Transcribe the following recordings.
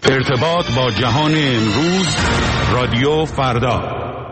ارتباط با جهان امروز، رادیو فردا.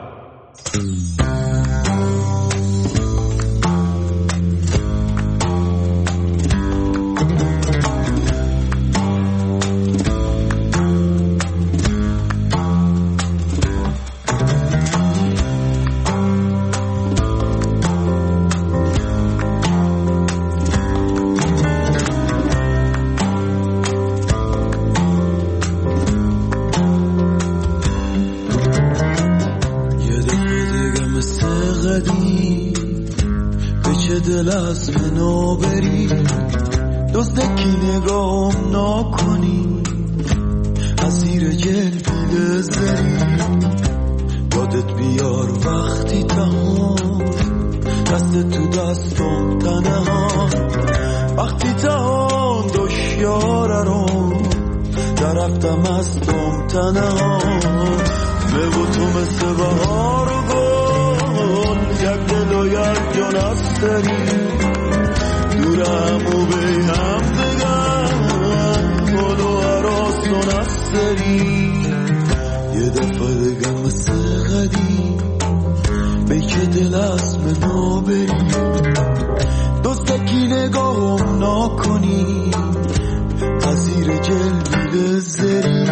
از منو بری دزدکی نگام نکنی از زیر جلد زری یادت بیار وقتی تهان دست تو دستم تنها وقتی تهان دشیاره رو درفتم از دم تنها بگو تو مثل بهار و گل یک دل و یک جان است داری دورم و به هم دگم گل و عراستون است داری یه دفعه دگم مثل قدیم به که دل از منو بری دستکی نگاهم نکنی از زیر جلد زری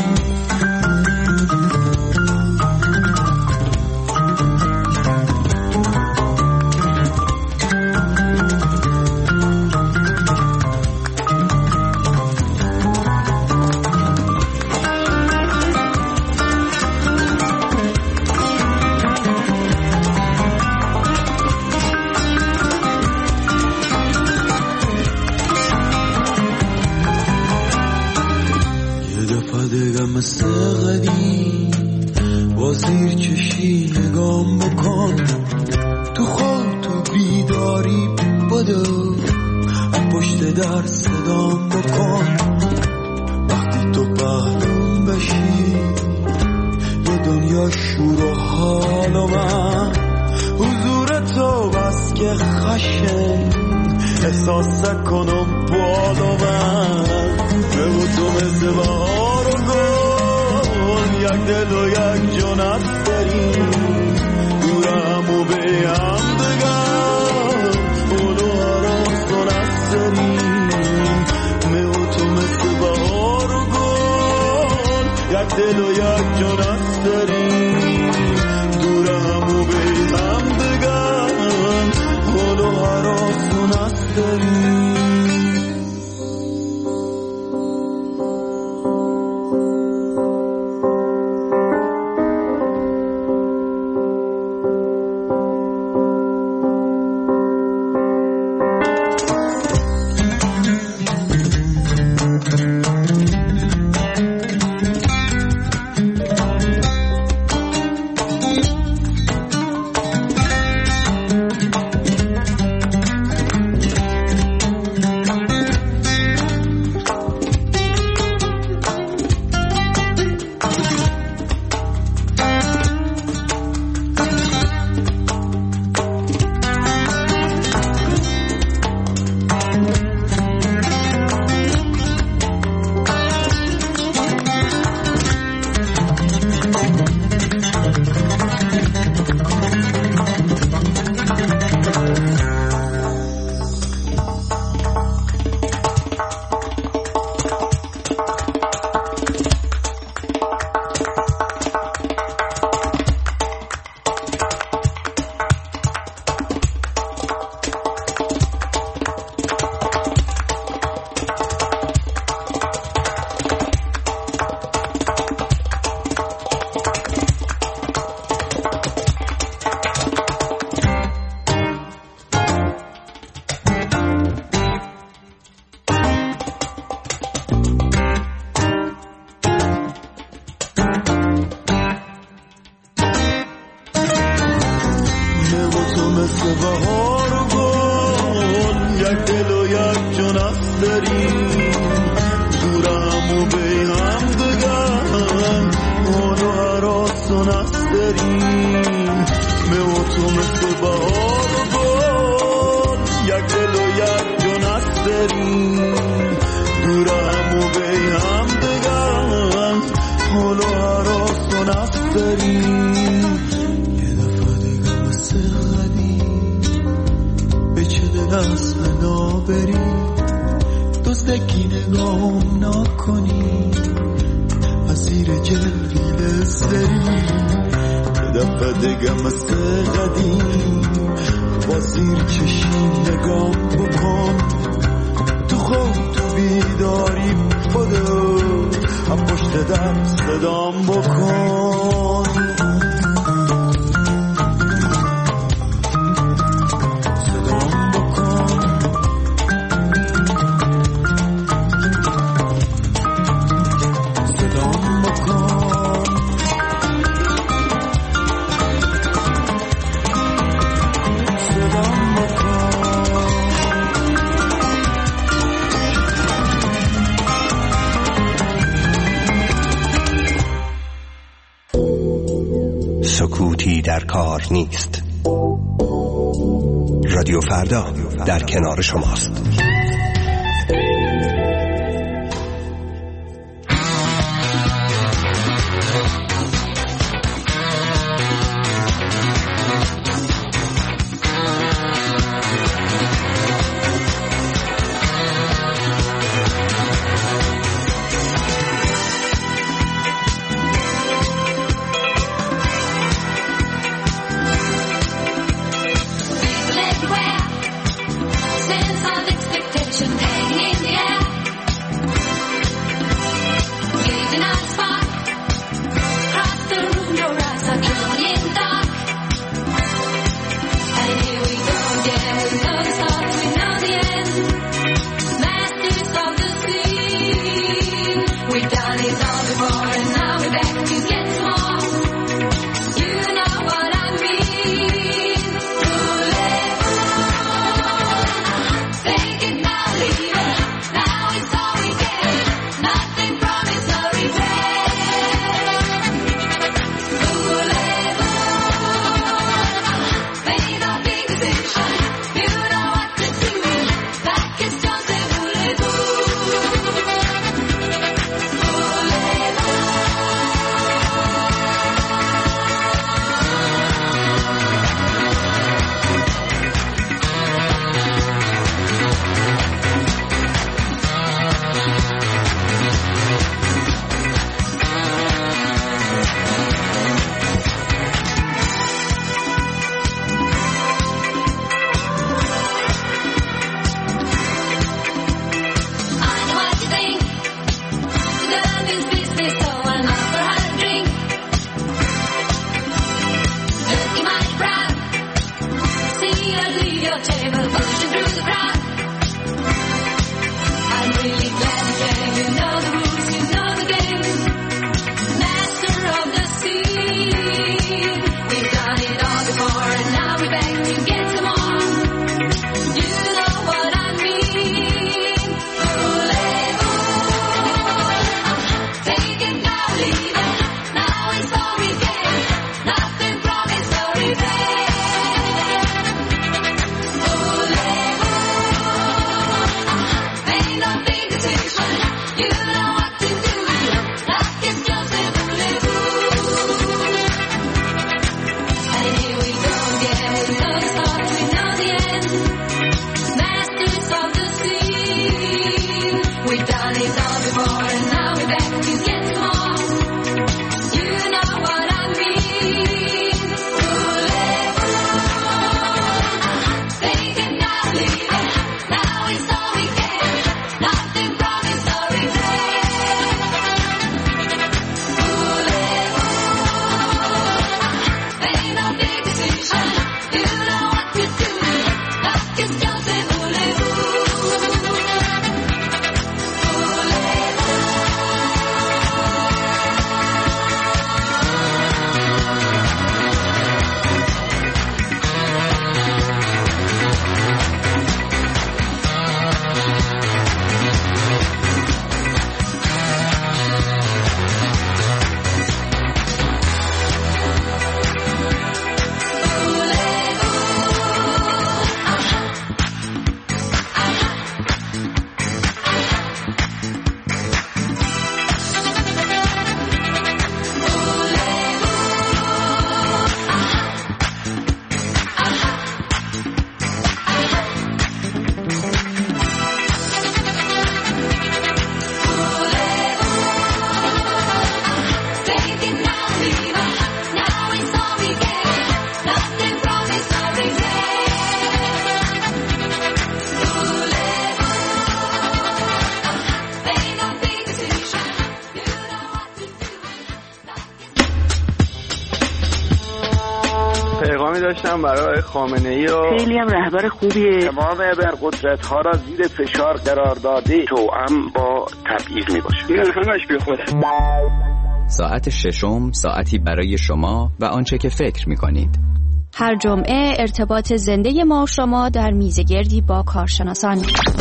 مثل قدیم با زیر چشی نگام بکن تو خواب تو بیداری بدو از پشت در صدام بکن وقتی تو پهلوم بشی یه دنیا شور و حال و من حضور تو بس که خشن احساس کنم بال و من بگو تو مثل بهار و گل یک دل و یک جان است داری دورم و به هم دگم گل و عراستون است داری بگو تو مثل بهار و گل یک دل و یک جان است داری دورم و به هم دگم گل و عراستون است داری نگام نکنی از زیر جلویل سری دفعه دیگه مثل قدیم با زیر چشی نگام بکن تو خواب تو بیداری بدو هم پشت در صدام بکن سکوتی در کار نیست. رادیو فردا در کنار شماست. داشتم برای خامنه‌ای و خیلی هم رهبر خوبیه. تمام ابرقدرت‌ها را زیر فشار قرار داده توأم با تبعیض میباشه. این همش بی خوده. ساعت ششم، ساعتی برای شما و آنچه که فکر می‌کنید. هر جمعه ارتباط زنده ما و شما در میزگردی با کارشناسان.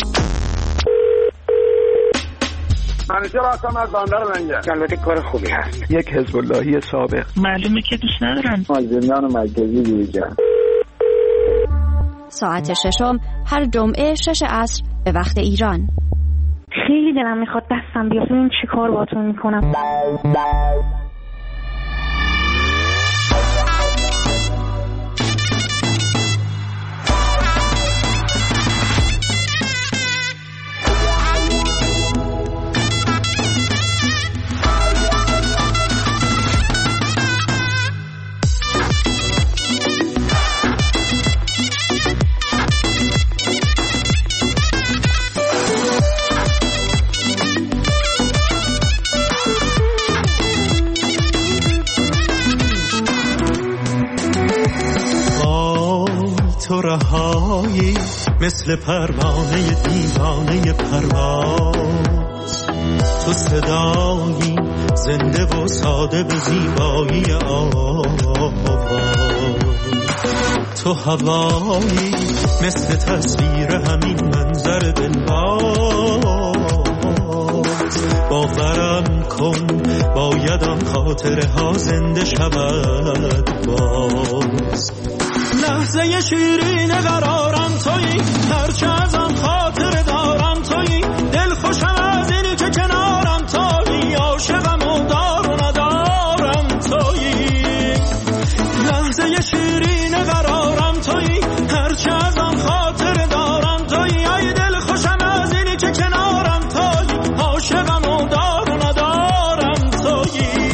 منیجر هستم از بندر منجر. البته کار خوبی هست. یک حزب اللهی سابق. معلومه که دوست ندارن. مازندران مرکزی دیجا. ساعت ششم هر جمعه 6 عصر به وقت ایران. خیلی دلم میخواد دستم بیاد ببینم چی کار باهاتون میکنم. تو رهایی مثل پروانه دیوانه پرواز، تو صدایی زنده و ساده به زیبایی آواز، تو هوایی مثل تصویر همین منظر دلباز. باورم کن باید آن خاطره ها زنده شود باز. لحظه شیرین قرارم تویی، هرچه از آن خاطر دارم تویی، دل خوشم از اینی که کنارم تویی، عاشقم و دار و ندارم تویی. لحظه شیرین قرارم تویی، هرچه از آن خاطر دارم تویی، ای دل خوشم از اینی که کنارم تویی، عاشقم و دار و ندارم تویی.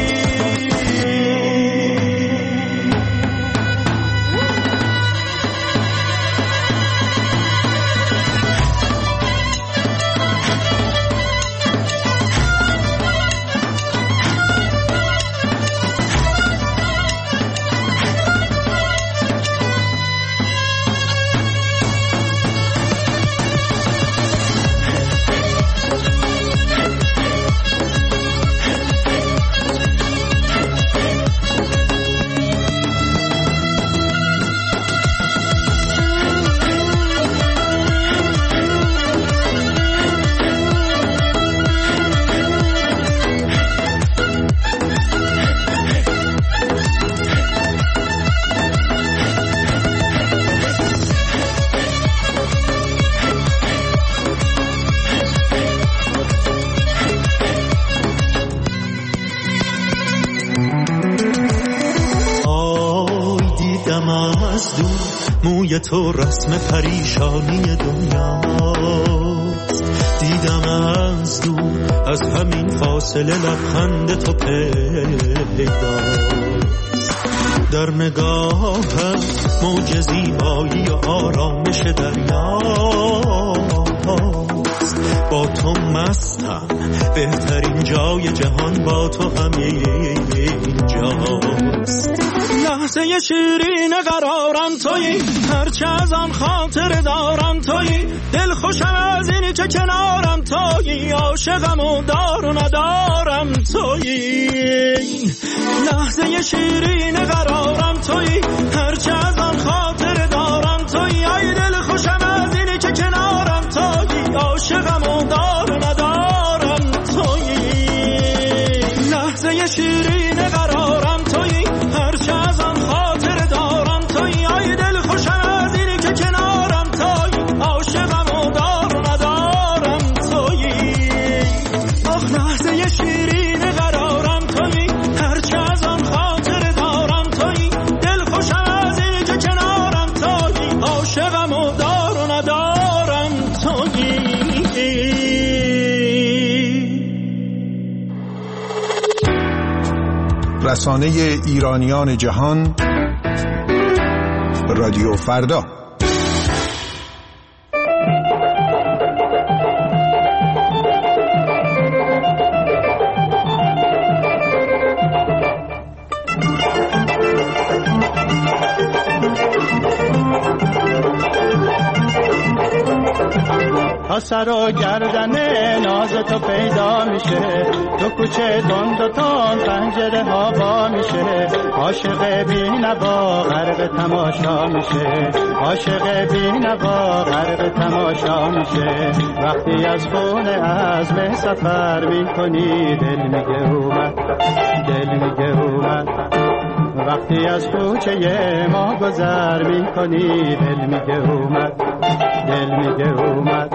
موی تو رسم پریشانی دنیاست، دیدم از دور از همین فاصله لبخند تو پیداست. در نگاهم موج زیبایی و آرامش دریاست. با تو مستم، بهترین جای جهان با تو همینجاست. لحظه شیرین قرارم تویی، هرچه از آن خاطر دارم تویی، دل خوشم از اینی که کنارم تویی، عاشقم و دار و ندارم تویی. لحظه شیرین قرارم تویی، هرچه از آن خاطر دارم تویی، ای دل خوشم از اینی که کنارم تویی، عاشقم و دار و ندارم تویی. لحظه شیرین قرارم تویی، هرچه از آن خاطر دارم تویی، ای دل خوشم از اینی که کنارم تویی، عاشقم و دار و ندارم تویی. آخ لحظه شیرین قرارم تویی، هرچه از آن خاطر دارم تویی، دل خوشم از اینی که کنارم تویی، عاشقم و دار و ندارم تویی. رسانه ایرانیان جهان، رادیو فردا. تا سر و گردن ناز تو پیدا میشه، تو کوچه تند و تند پنجره ها وا میشه، عاشق بی‌نوا غرق تماشا میشه، عاشق بی‌نوا غرق تماشا میشه. وقتی از خونه عزم سفر میکنی دل میگه اومد، دل میگه اومد. وقتی از کوچه ما گذر میکنی دل میگه اومد، دل میگه اومد.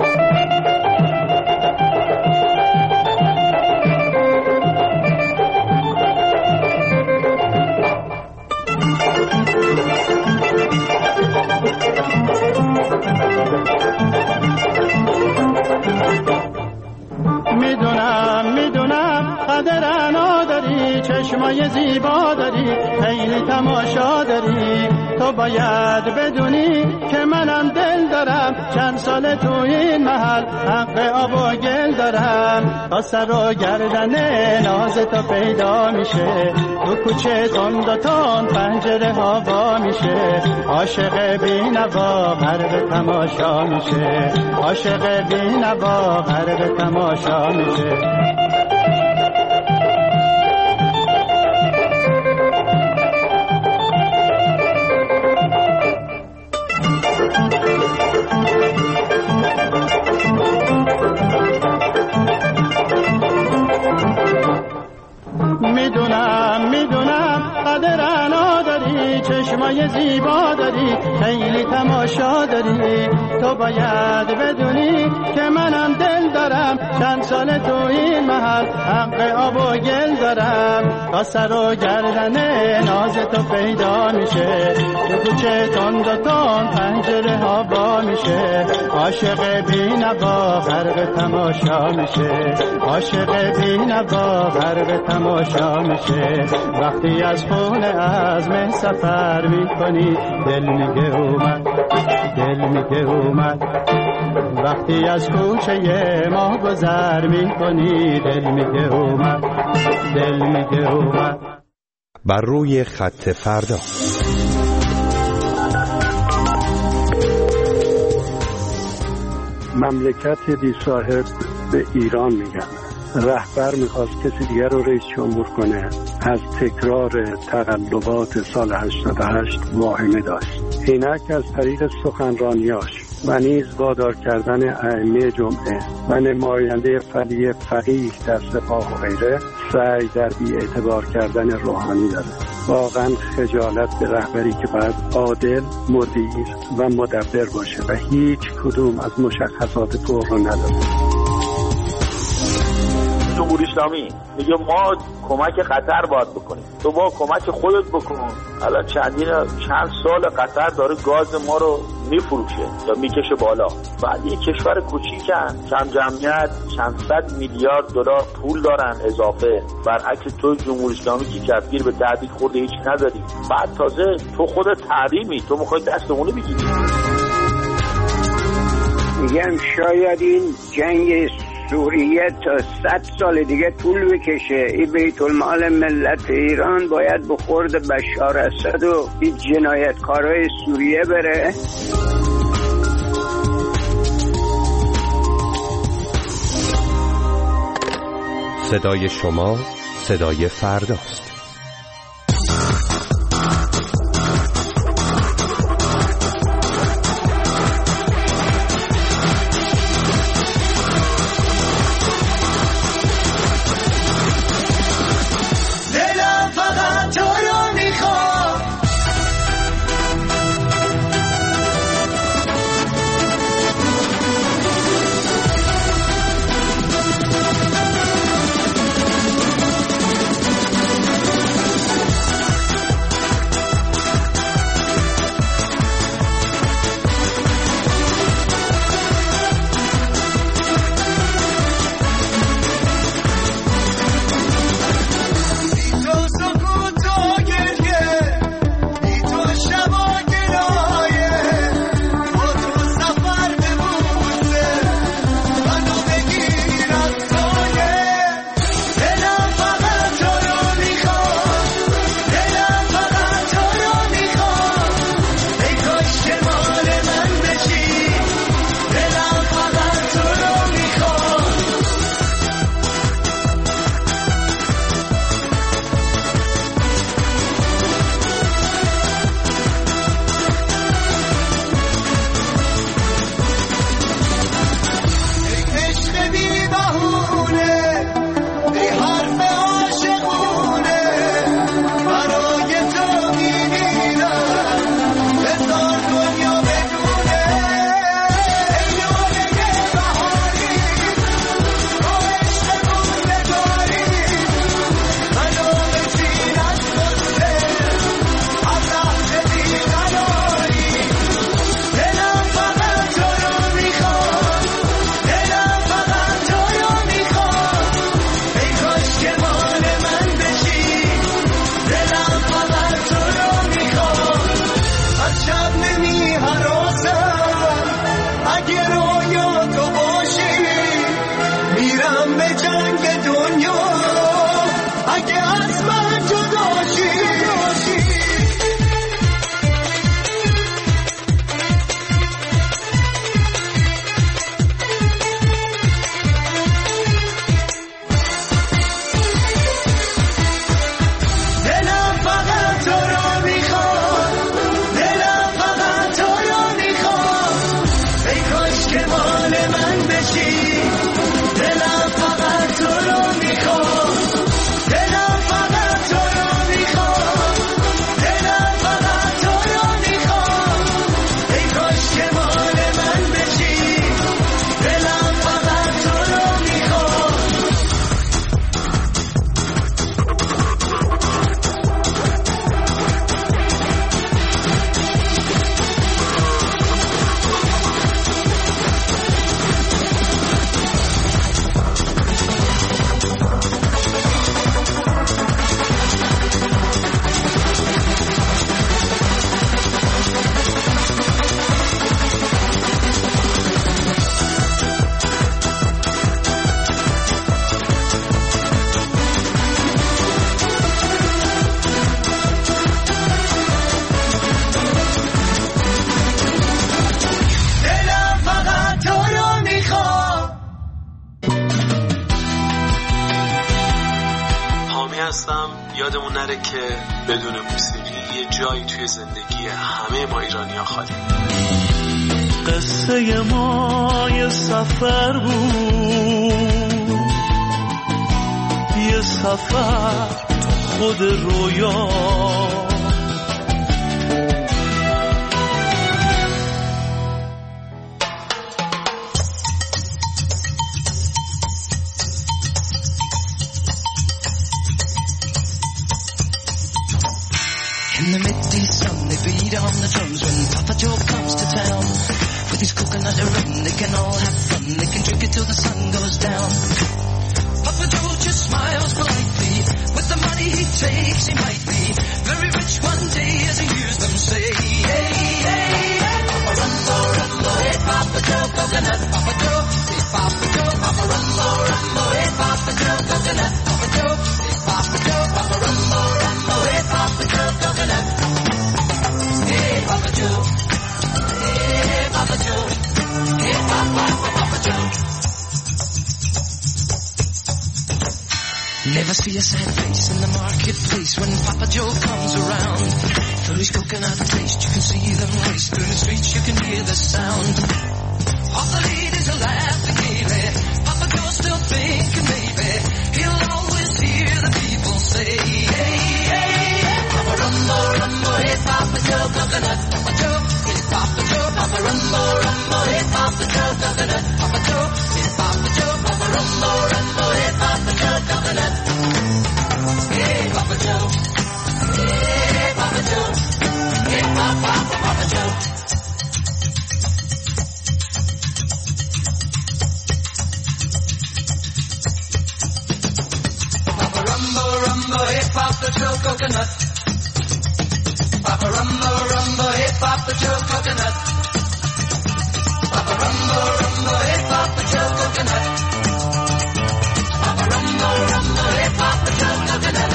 میدونم قدر نداری، چشمای زیبا داری، خیلی تماشا داری. تو باید بدونی که منم دل دارم، چند سال تو این محل حق آب و گل دارم. تا سر و گردن ناز تو پیدا میشه، تو کوچه تند و تند پنجره ها وا میشه، عاشق بی‌نوا غرق تماشا میشه، عاشق بی‌نوا غرق تماشا میشه. میدونم قدر نداری، چشمای زیبا داری، خیلی تماشا داری. تو باید بدونی که منم دل دارم، چند سال تو این محل حق آب و گل دارم. تا سر و گردن ناز تو پیدا میشه، تو کوچه تند و تند پنجره ها وا میشه، عاشق بی‌نوا غرق تماشا میشه، عاشق بی‌نوا غرق تماشا میشه. وقتی از خونه عزم سفر میکنی دل میگه اومد، دل میگه اومد. وقتی از کوچه ما گذر میکنی دل میگه اومد، دل میگه اومد. بر روی خط فردا. مملکت بی صاحب به ایران میگن. رهبر میخواست کسی دیگر رو رئیس جمهور کنه، از تکرار تقلبات سال 88 واهمه داشت. اینک از طریق سخنرانیاش و نیز وادار کردن ائمه جمعه و نماینده فقیه در سپاه و غیره سعی در بی‌اعتبار کردن روحانی داره. واقعا خجالت به رهبری که باید عادل، مدیر و مدبر باشه و هیچ کدوم از مشخصات فوق رو نداره. جمهوری اسلامی میگه ما کمک قطر باید بکنیم، تو با کمک خودت بکن. الان چند سال قطر داره گاز ما رو میفروشه یا میکشه بالا. بعد یک کشور کوچیکن، کم جمعیت، چند صد میلیارد دلار پول دارن اضافه، برعکس تو جمهوری اسلامی که کفگیر به تهدید خورده هیچ نداری. بعد تازه تو خودت تحریمی، تو میخوای دستمونه بگیری. میگم شاید این جنگ سوریه تا 100 سال دیگه طول بکشه. این بیت المال ملت ایران باید به خورد بشار اسد و این جنایتکارای سوریه بره. صدای شما صدای فرداست. هستم. یادمون نره که بدون موسیقی یه جایی توی زندگی همه ما ایرانی‌ها خالی. قصه ما یه سفر بود، یه سفر خود رویا. In the midday sun, they beat on the drums when Papa Joe comes to town. With his coconut rum, they can all have fun. They can drink it till the sun goes down. Papa Joe just smiles politely. With the money he takes, he might be very rich one day, as he hears them say, hey, hey, hey. Papa Rumbo, Rumbo, hey, Papa Joe, coconut. Papa Joe, hey, Papa Joe, Papa Rumbo, Rumbo, hey, Papa Joe, coconut. Papa Joe, hey, Papa Joe, Papa Rumbo, Rumbo, hey, Papa Joe, coconut. Hey, Papa Joe, hey, Papa Joe, hey, Papa Joe. Never see a sad face in the marketplace when Papa Joe comes around. Through his coconut taste, you can see them race. Through the streets, you can hear the sound. All the ladies are laughing gaily. Papa Joe's still thinking maybe he'll always hear the people say, hey, hey, hey. Papa Rumbo, Rumbo, hey, Papa Joe, coconut. Papa Joe, hey, Papa Joe, Papa Rumbo, Rumbo, hey, Papa Joe, coconut. Papa Joe, hey, Papa Joe, Papa Rumbo, Rumbo, hey, Papa Joe, coconut. Hey, Papa Joe, hey, Papa Joe, hey, Papa Joe. Papa Rumbo, Rumbo, hey, Papa Joe, coconut. Papa Rumbo, Rumbo, hey, Papa Joe, coconut. Papa Rumbo, Rumbo, hey, Papa Joe, coconut. Papa Rumbo, Rumbo, hey, Papa Joe, coconut.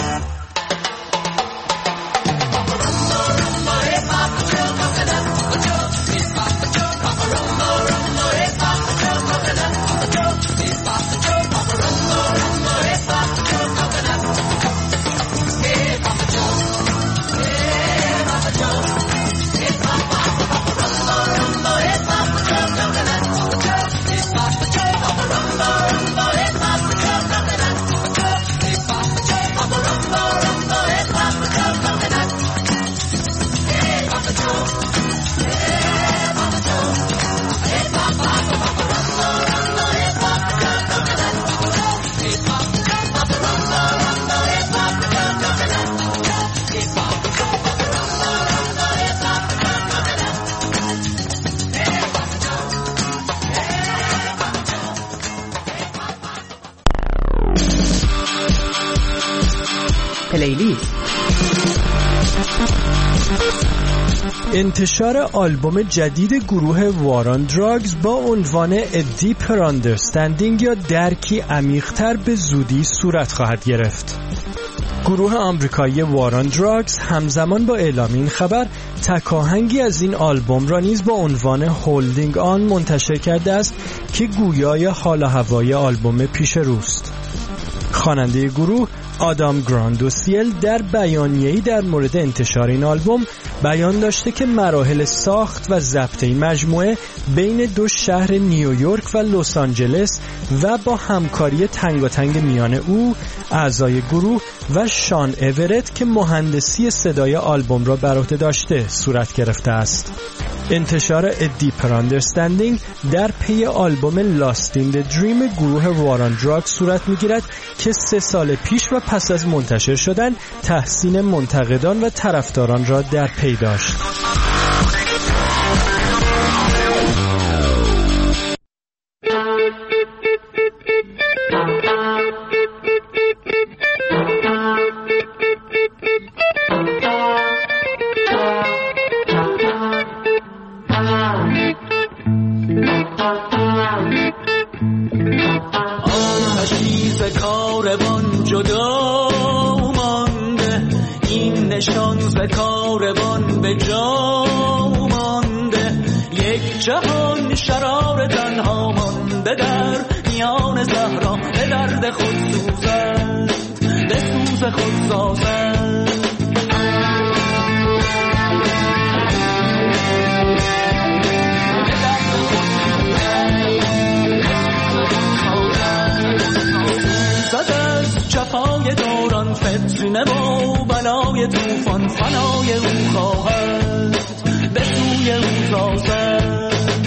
Papa Rumbo, Rumbo, hey, Papa Joe, coconut. Papa Joe, hey, Papa Joe, Papa Rumbo, Rumbo, hey, Papa Joe, coconut. Papa Joe, hey, Papa Joe, Papa Rumbo, Rumbo, hey, Papa Joe, coconut. Hey, Papa Joe, hey, Papa Joe, hey, Papa Rumbo, Rumbo, hey, Papa Joe, coconut. Papa Joe, hey, Papa Joe, Papa Rumbo, Rumbo, hey, Papa Joe, coconut. Papa Joe, hey, Papa Joe, Papa Rumbo, Rumbo, hey, Papa Joe, coconut. Hey, Papa Joe, hey, Papa Joe, hey, Papa Rumbo, Rumbo, hey, Papa Joe, coconut. Papa Joe, hey, Papa Joe, Papa Rumbo, Rumbo, hey, Papa Joe, coconut. Hey, Papa Joe, Papa Rumbo, Rumbo, hey, Papa Joe, coconut. Hey, Papa Joe, hey, Papa Joe, hey, Papa. پلیلیست. انتشار آلبوم جدید گروه واران دراگز با عنوان A Deeper Understanding یا درکی عمیق‌تر به زودی صورت خواهد گرفت. گروه آمریکایی واران دراگز همزمان با اعلام این خبر تکاهنگی از این آلبوم را نیز با عنوان هولدینگ آن منتشر کرده است که گویای حال و هوای آلبوم پیش روست. خواننده گروه آدام گراندوسیل در بیانیه‌ای در مورد انتشار این آلبوم بیان داشته که مراحل ساخت و ضبط این مجموعه بین دو شهر نیویورک و لس آنجلس و با همکاری تنگاتنگ میان او، اعضای گروه و شان اورت که مهندسی صدای آلبوم را بر عهده داشته صورت گرفته است. انتشار A Deeper Understanding در پی آلبوم Lost in the Dream گروه واران دراگ صورت می‌گیرد که 3 سال پیش و پس از منتشر شدن تحسین منتقدان و طرفداران را در پی داشت. کاروان به جا مانده، یک جهان شرار تنها مانده در میان صحرا به درد خود سوزد. دست خود سازد. زد از جفای دوران فتنه و بلای توفان فنای او خواهد به سوی او تازد.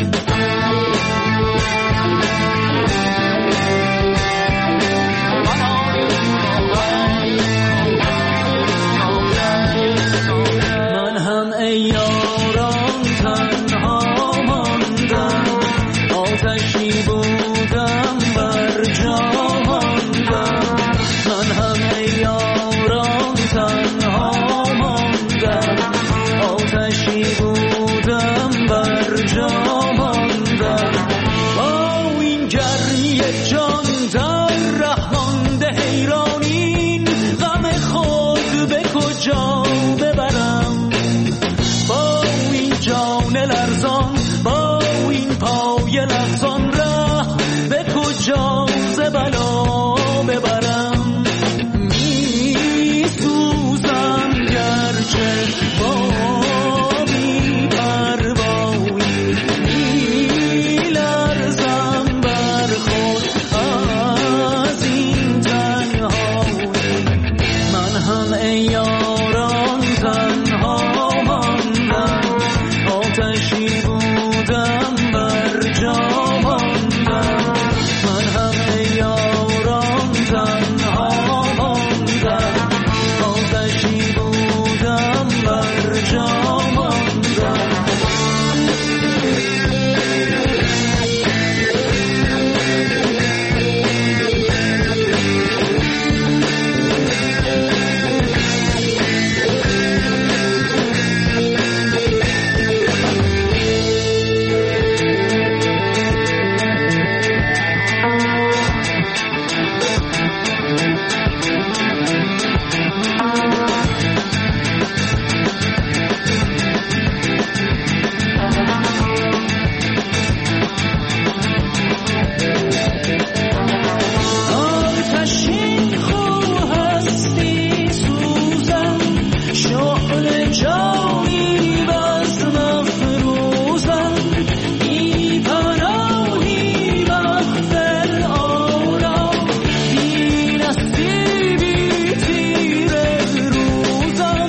من هم ای یاران تنها ماندم، آتشی بودم بر جا ماندم. من هم ای یاران تنها ماندم، آتشی بودم بر جا ماندم. با این گرمی جان در ره مانده حیرانین، غم خود به کجا ببرم؟ با این جان لرزان، با این پای لرزان، ره به کجا ز بلا ببرم؟ می سوزم گرچه با بی پروایی، می لرزم بر خود از این تنهایی. من هم ای یاران تنها ماندم، آتشی بودم بر جا ماندم. من هم ای یاران تنها ماندم، آتشی بودم بر جا ماندم. آتشین خو هستی سوزم، شعله جانی بس مفروزم. بی پناهی مغفل آرام، بی نصیبی تیر روزم.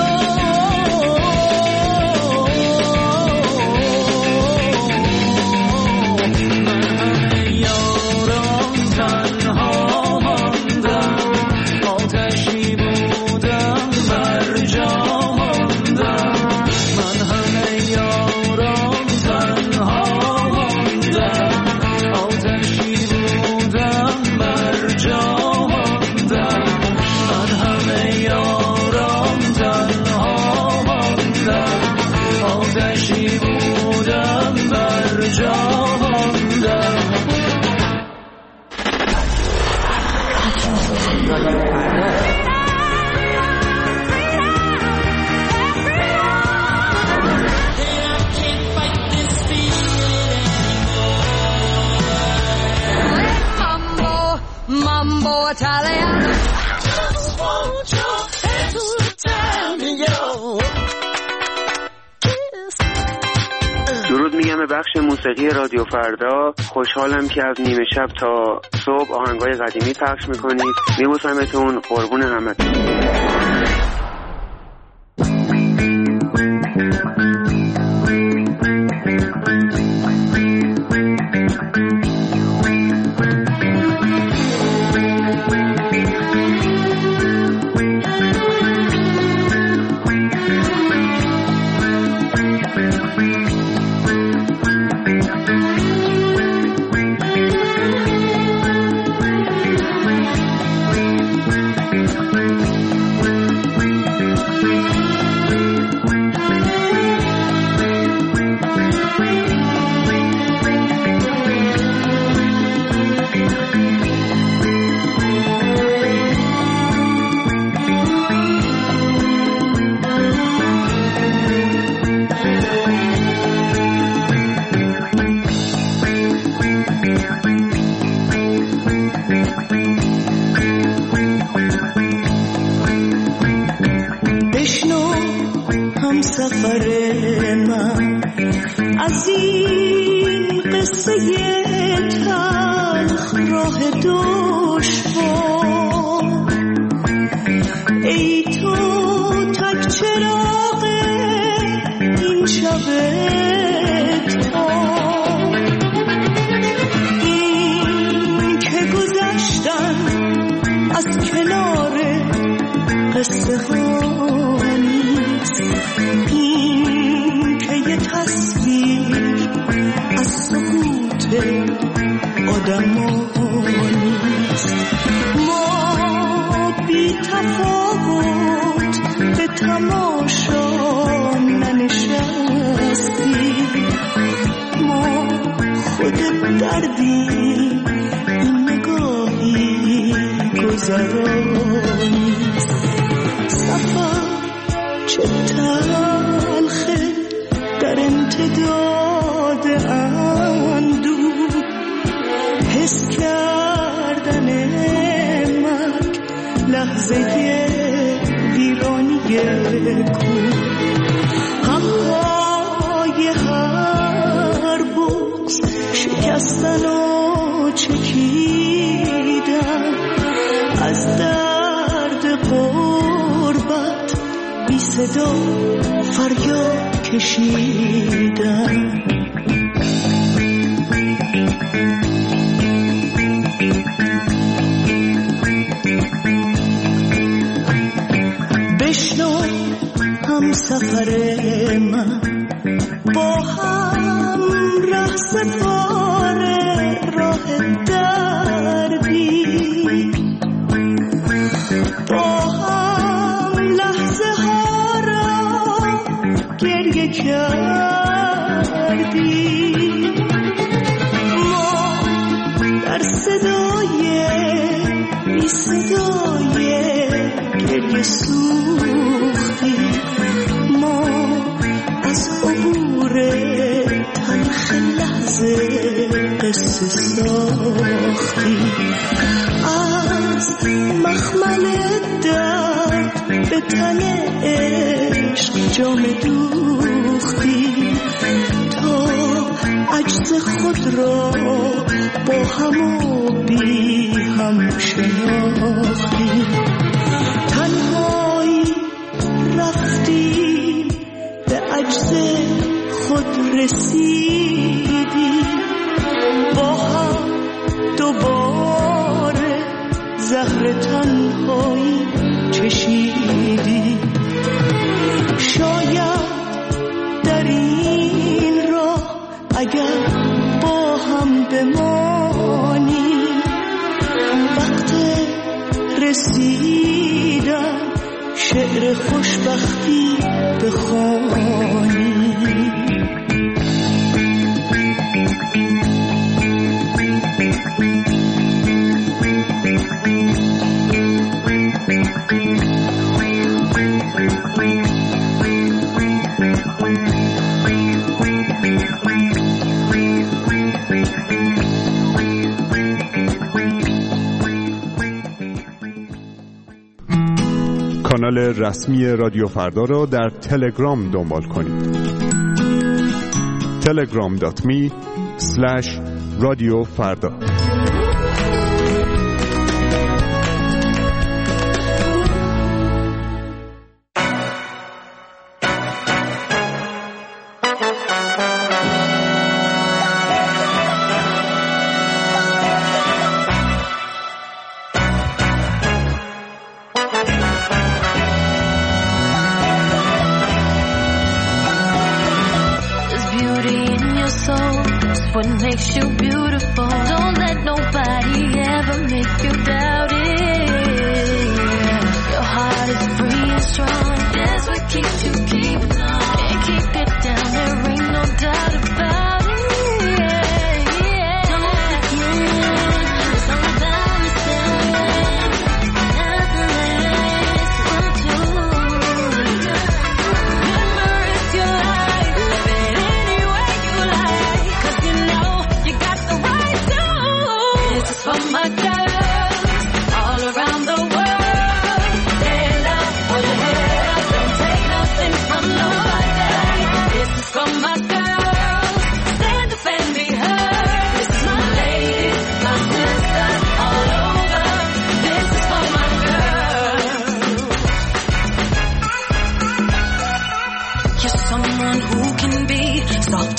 یاران تنها ماندم، آتشی بودم بر جا ماندم. من همه یاران تنها ماندم، آتشی بودم بر جا ماندم. من همه یاران تنها ماندم، آتشی بودم بر جا ماندم. Mambo Italiano. Just want your hands to tell me yo. درود میگم به بخش موسیقی رادیو فردا. خوشحالم که از نیمه شب تا صبح آهنگای قدیمی پخش میکنید. میبوسمتون، قربون همتون. سفر من از این قصه تلخ راه دشوار. ای تو تک چراغ این شب تار، این که گذشتن از کنار قصه ها نیست، این که یه تصویر از سکوت آدم ها نیست. ما بی تفاوت به تماشا ننشستیم، ما خود دردیم، این نگاهی گذرانی. سفر چه تلخه در امتداد اندوه، حس کردن مرگ لحظه ویرانی کوه. همهای هر بغض شکستن و چکیدن، از درد غربت بی صدا فریاد کشیدن. بشنو هم سفر من با هم رهسپار راه دردی، با هم لحظه ها را گریه کردی. ما در صدای بی صدای گریه سوختی، ما از عبور تلخ لحظه قصه ساختی، از مخمل درد به تن عشق جام دوختی، تا عجز خود را با هم و بی هم شناختی. تنهایی رفتی به عجز خود رسیدی، با هم دوباره زهر تنهایی چشیدی. شاید در این راه اگر با هم بمانی، وقت رسیدن شعر خوشبختی بخوانی. کانال رسمی رادیو فردا را در تلگرام دنبال کنید. telegram.me/رادیوفردا. What makes you beautiful? Don't let nobody ever make you doubt it. Your heart is free and strong. That's what keeps you keeping on. And keep it down, there ain't no doubt about it. Don't begin, it's all about the same. Nothing less will do. Remember it's your life, live it any way you like. 'Cause you know you got the right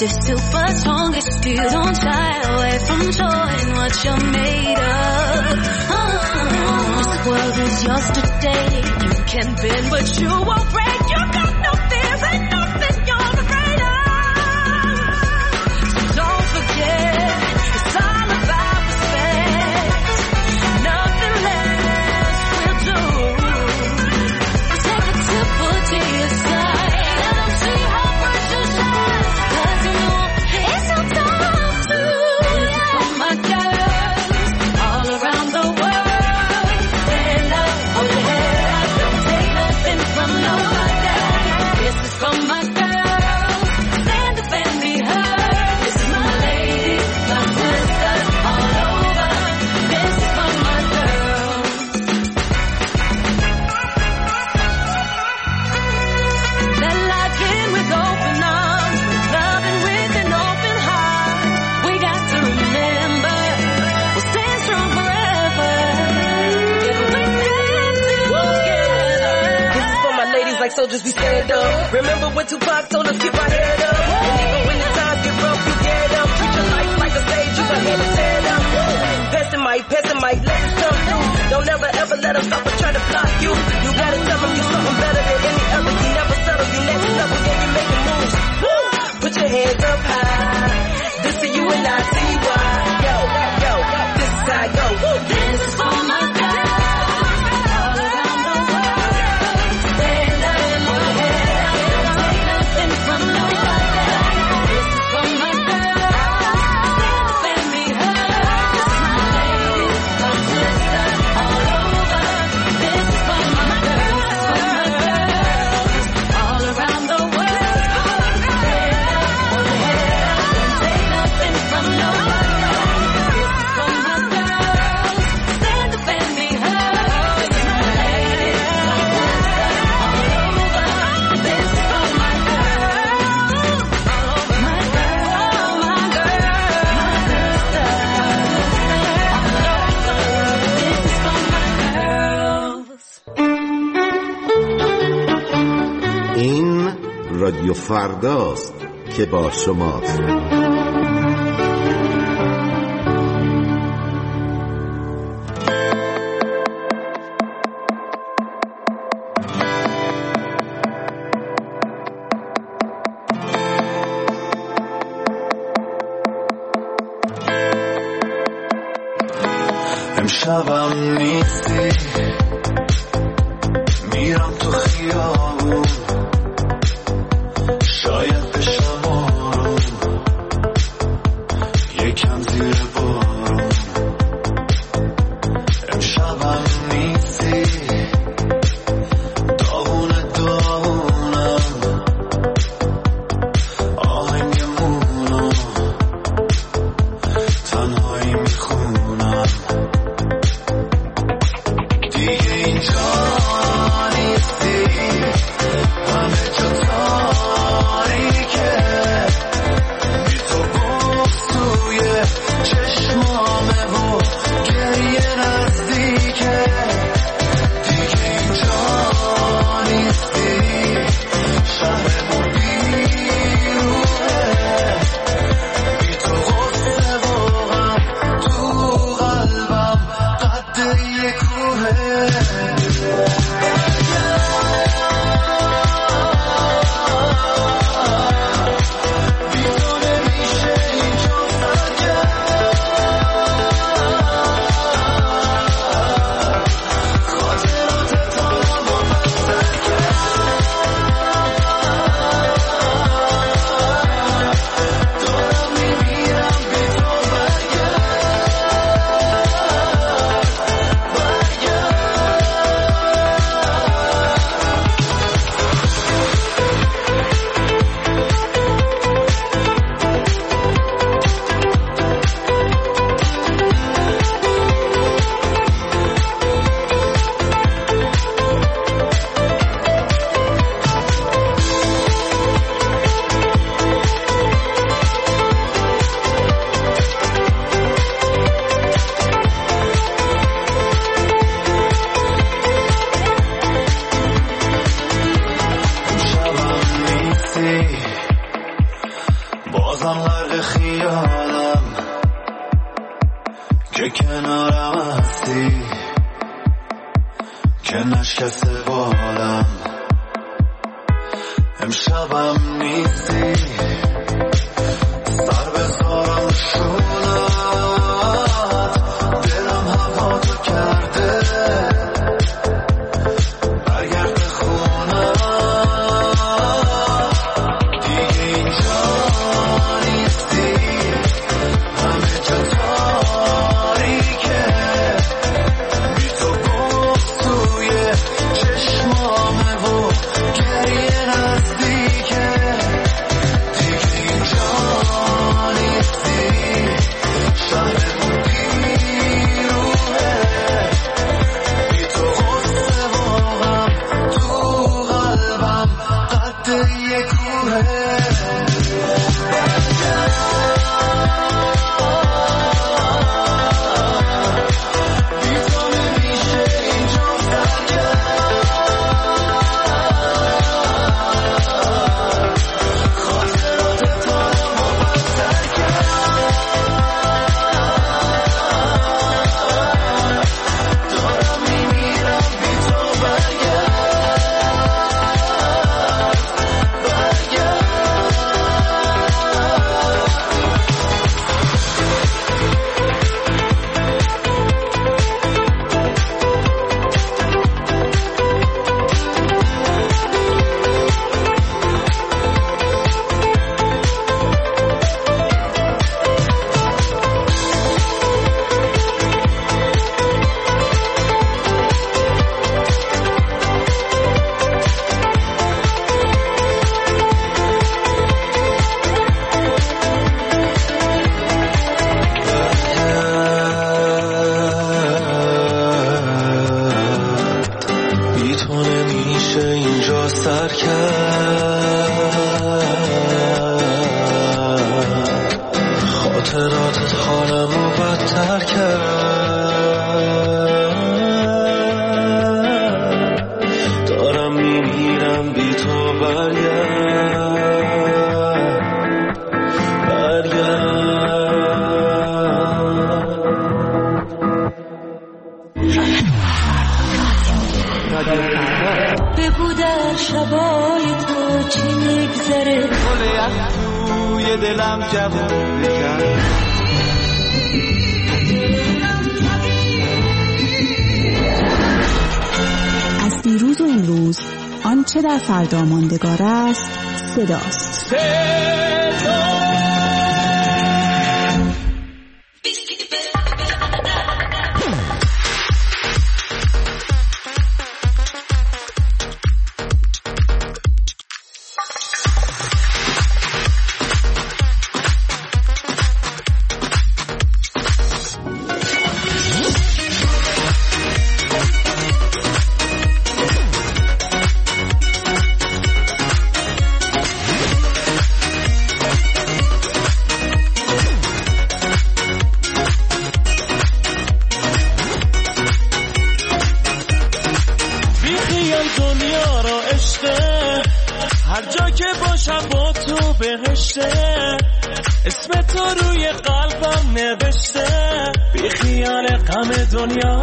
you're super strong, but still don't shy away from showing what you're made of. This world is yours today. You can bend, but you won't break. You got no fears, ain't nothing you're afraid of. So don't forget, it's all about respect. Nothing less will do. Take a tipple to your side. Let them see how bright you shine. 'Cause you know it's your time to. This is for my girls all around the world. Stand up, hold your head up, don't take nothing from nobody. This is for my girls, stand up and be heard. This is my ladies, my sisters all over. This is for my girls. Let life in with open arms, loving with an open heart. We got to remember, we'll stand strong forever. If we stand together. This is for my ladies like soldiers, we stand up. Remember when Tupac told us keep our head up. And even when the times get rough, you get up. Treat your life like a stage, you got here to stand up. Passing mic, let us come through. Don't ever ever let us stop or try to block you. You gotta tell them you're something better than any other. You never settle, you next level, yeah, you making moves. Woo! Put your hands up high. This is you and I, see why. Yo, this is how I go. Woo! This is for my girls all around the world. Stand up and hold your head up, don't take nothing from nobody. This is for my girls, stand up and be heard. This is my ladies, my sisters all over. This is for my girls all around the world. Stand up, hold your head up, don't take nothing from nobody. This is for my girls, stand up and be heard. This is my ladies, my sisters all over. This is for my girls, all over my girls, my sisters. این رادیو فرداست که با شماست. امشبم نیستی، میرم تو خیابون، شاید بشم آروم، یکم زیر بارون. امشبم نیستی، داغونم، آهنگمونو تنهایی میخونم. دیگه اینجا نیستی، همه جا تاریکه، بی تو بغض توی چشمامه و گریه نزدیکه. دیگه اینجا نیستی، شهرمون بیروحه، بی تو غصه و غم تو قلبم قد یه کوهه. که نشسته بالم امشبم نیستی سر بذارم شونت دلم هوا تو کرده برگرد خونه دیگه اینجا نیستی همه جا تاریکه بی تو گفت توی چشمامه و گریه نزدیکه دیگه اینجا نیستی شهرمون بیروه بی تو غصه واقعا تو قلبم قد یه کوه بگو در شبای تو چی میگذره گل توی دلم جوون بکن از دیروز و امروز آنچه در فردا ماندگار است صداست. هر جا که باشم با تو بهشته اسم تو روی قلبم نوشته بی خیال غم دنیا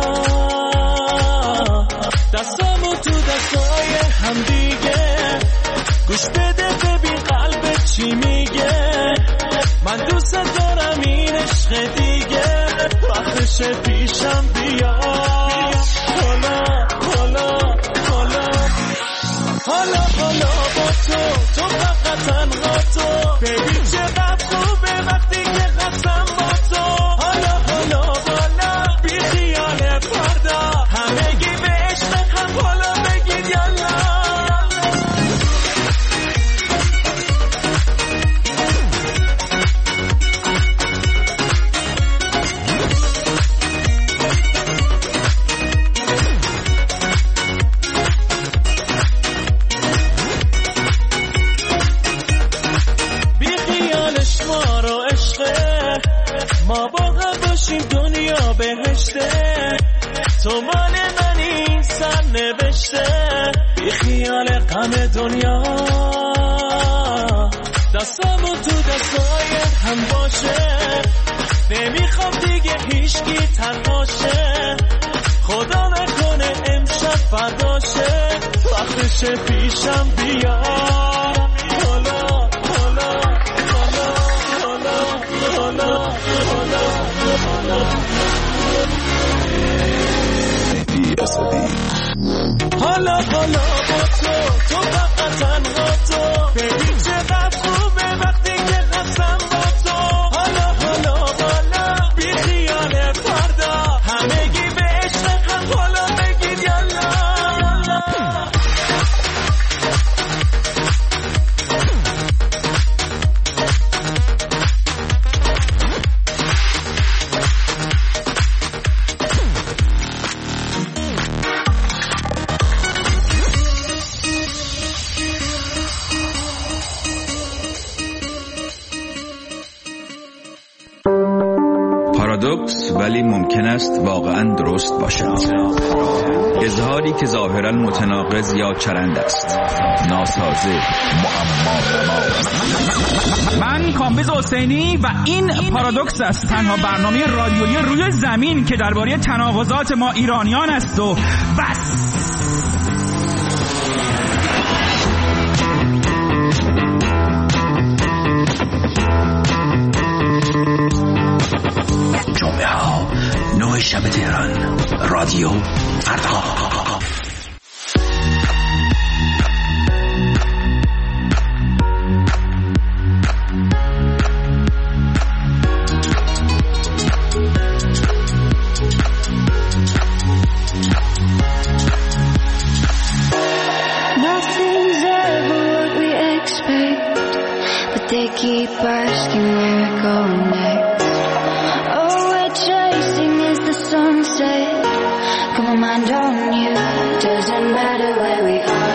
دستامو تو دستای هم دیگه گوش بده ببین قلبت چی میگه من دوست دارم این عشق دیگه وقتش پیشم بیا حالا حالا حالا حالا حالا با تو فقط تنها تو ببین چقدر خوبه وقتی که قسم با تو حالا حالا حالا بی خیال فردا همگی به عشق هم حالا بگید یالا ما با هم باشیم دنیا بهشته تو مال من این سر نوشته بی خیال غم دنیا دستمو تو دستای هم باشه نمیخوام دیگه هیچکی تنهاشه خدا نکنه امشب فرداشه وقتشه پیشم بیا حالا حالا حالا حالا حالا حالا حالا با تو فقط تنها تو ببین چقدر خوبه وقتی که هستم با تو حالا حالا حالا بی خیال فردا همگی به عشق هم حالا بگید یالا پارادوکس ولی ممکن است واقعا درست باشد. اظهاری که ظاهرا متناقض یا چرند است، ناسازه، معما. من کامبیز حسینی و این پارادوکس است، تنها برنامه رادیویی روی زمین که درباره تناقضات ما ایرانیان است و بس. جمعه ها 9 شب تهران، رادیو فردا. Nothing's ever what we expect, but they keep asking where we're going next. All we're chasing is the sunset. Come on, mind on you. Doesn't matter where we are.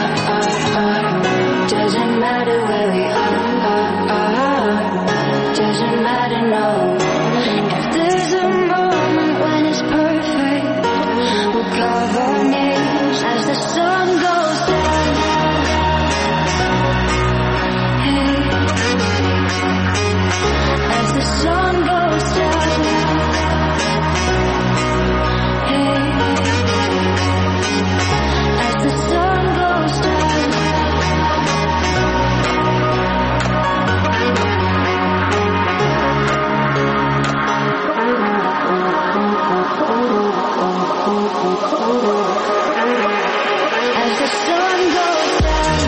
Doesn't matter where we are. Doesn't matter, no. If there's a moment when it's perfect, we'll carve our names as the sun goes down. Hey, as the sun goes down. Hey, as the sun goes down. As the sun goes down.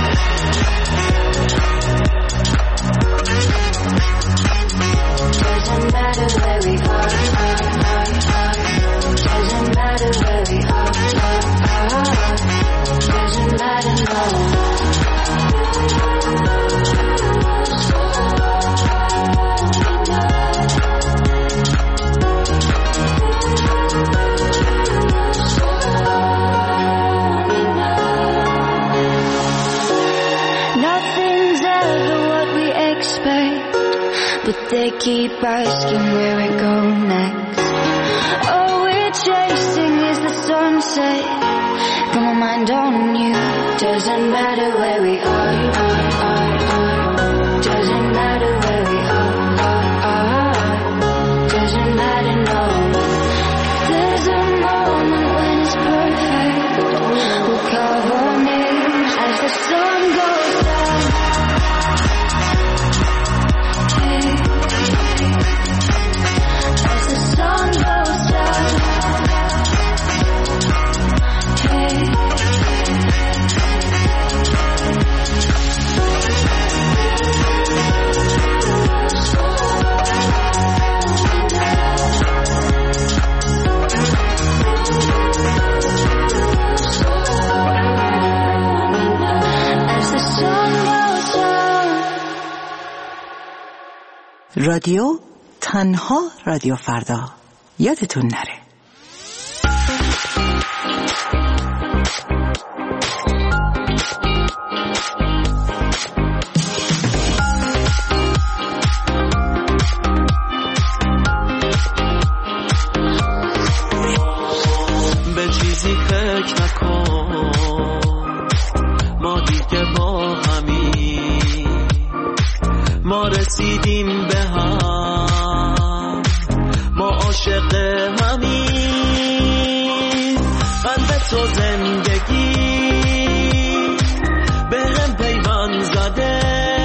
Doesn't matter where we are. Doesn't matter where we are. Doesn't matter, no. Nothing's ever what we expect, but they keep asking where we go next. All we're chasing is the sunset. Come on, mind on you. Doesn't matter where we are. Doesn't matter where we are. Doesn't matter, no. There's a moment when it's perfect. We'll carve our names as the sun goes down. Hey, as the sun goes down. Hey, as the sun goes down. رادیو تنها رادیو فردا، یادتون نره. به چیزی فکر نکن، ما دیگه با همین، ما رسیدیم به هم، ما عاشق همین. قلبت تو زندگی بهم پیوند زده،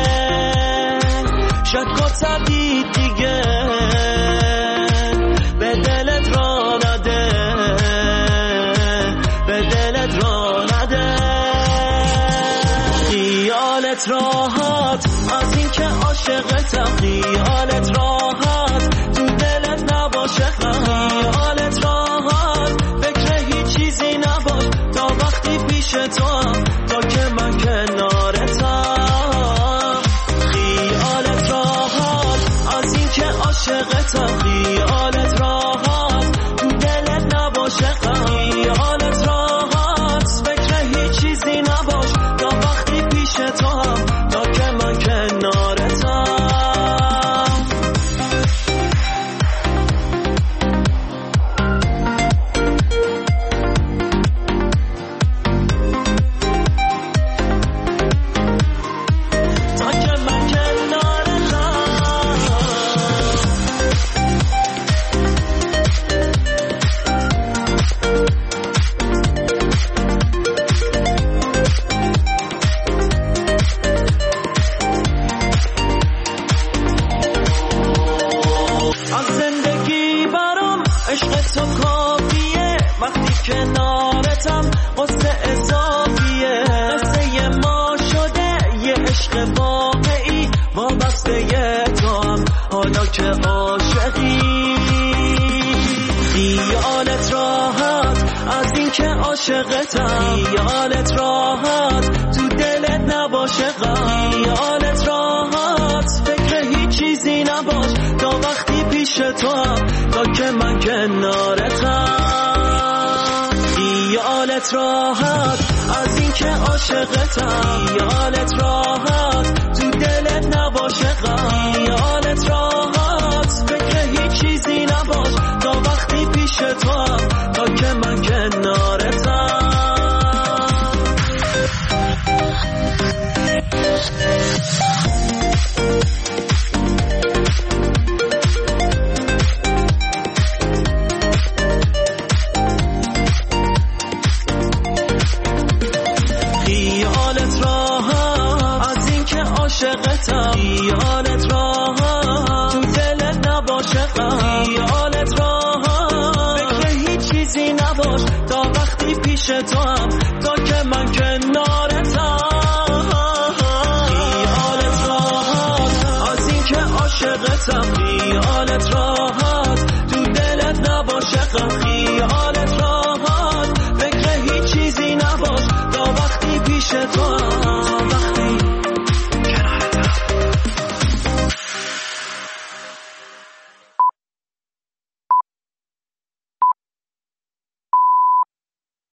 شک و تردید دیگه به دلت را نده، به دلت را نده. خیالت راحت از این که عاشقتم، خیالت راحت تو دلت نباشه غم، خیالت راحت فکر هیچ چیزی نباش تا وقتی پیش تو هم، تا که من کنارتم. خیالت راحت از این که عاشقتم، خیالت راحت تو دلت نباشه غم، خیالت راحت فکر هیچ چیزی نباش تا وقتی پیش تو هم، تا که من کنارتم. کنارتم قصه اضافیه، قصه ما شده یه عشق واقعی، وابسته تو هم حالا که عاشقی. خیالت راحت از این که عاشقتم، خیالت راحت تو دلت نباشه غم، خیالت راحت فکر هیچ چیزی نباش تا وقتی پیش تو هم، تا که من کنارتم. خیالت راحت از این که عاشقتم، خیالت راحت تو دلت نباشه غم، خیالت راحت فکر هیچ چیزی نباش تا وقتی پیش تو هم، تا که من کنارتم. خیالت راحت از این که عاشقتم، خیالت راحت تو دلت نباشه غم، خیالت راحت فکر هیچ چیزی نباش تا وقتی پیش تو هم،